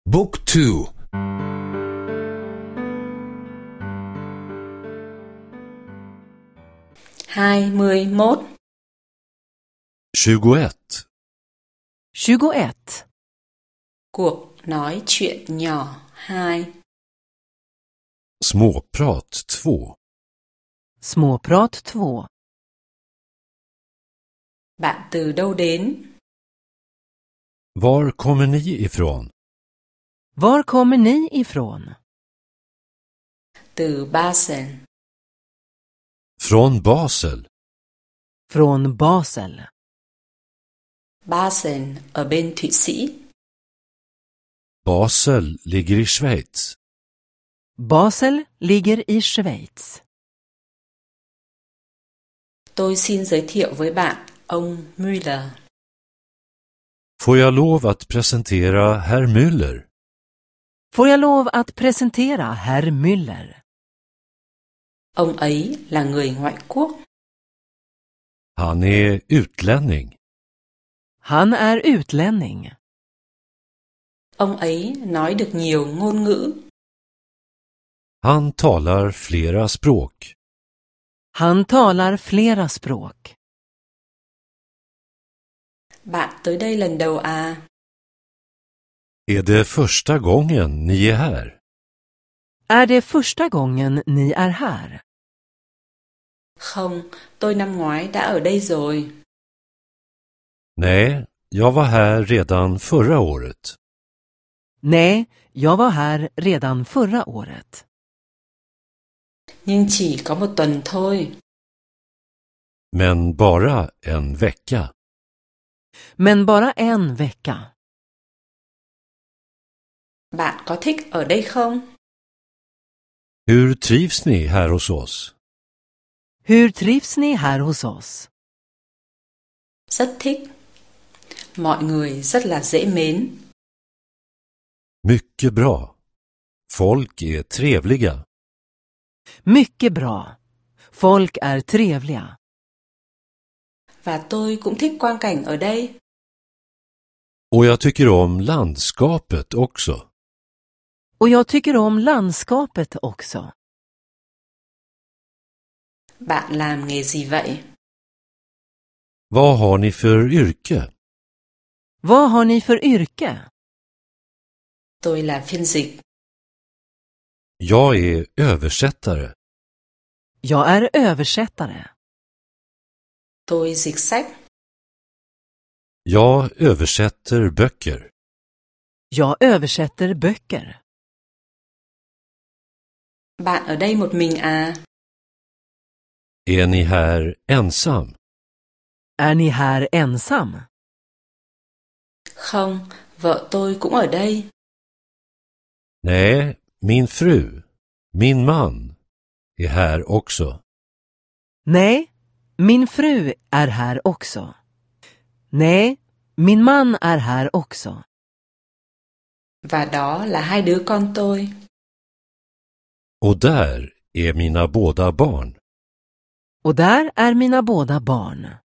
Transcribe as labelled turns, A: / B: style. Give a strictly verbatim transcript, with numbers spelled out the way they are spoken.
A: Book two.
B: hai mươi mốt.
C: tjugoett.
D: tjugoett.
B: Cuộc nói chuyện nhỏ hai.
C: Småprat två.
D: Småprat två.
B: Bạn từ đâu đến?
C: Var kommer ni ifrån?
D: Var kommer ni ifrån?
B: Từ Basel.
C: Från Basel.
D: Från Basel.
B: Basel ở bên Thụy Sĩ.
C: Basel ligger i Schweiz.
D: Basel ligger i Schweiz.
B: Tôi xin giới thiệu với bạn ông Müller.
C: Får jag lov att presentera herr Müller?
D: Får jag lov att presentera herr Müller?
B: Ông ấy là người ngoại quốc.
C: Han är utlänning.
D: Han är utlänning.
B: Ông ấy nói được nhiều ngôn ngữ.
C: Han talar flera språk.
D: Han talar flera språk.
B: Bạn tới đây lần đầu à?
C: Är det första gången ni är här?
D: Är det första gången ni är här?
B: Không, tôi năm ngoái đã ở đây rồi.
C: Nej, jag var här redan förra året.
D: Nej, jag var här redan förra året.
B: Nhưng chỉ có một tuần thôi.
C: Men bara en vecka.
D: Men bara en vecka.
B: Bạn có thích ở đây không?
C: Hur trivs ni här hos oss?
D: Hur trivs ni här hos oss?
B: Rất thích. Mọi người rất là dễ mến.
C: Mycket bra. Folk är trevliga.
D: Mycket bra. Folk är trevliga.
B: Và tôi cũng thích quang cảnh ở đây.
C: Och jag tycker om landskapet också.
D: Och jag tycker om landskapet också.
B: Bạn làm nghề gì vậy?
C: Vad har ni för yrke?
D: Vad har ni för yrke?
B: Tôi là phiên dịch.
C: Jag är översättare.
D: Jag är översättare.
B: Tôi dịch sách.
C: Jag översätter böcker.
D: Jag översätter böcker.
B: Bạn ở đây một mình à?
C: Är ni här ensam?
D: Är ni här ensam?
B: Không, vợ tôi cũng ở đây.
C: Nej, min fru, min man, är här också.
D: Nej, min fru är här också. Nej, min man är här också.
B: Và đó là hai đứa con tôi.
C: Och där är mina båda barn.
D: Och där är mina båda barn.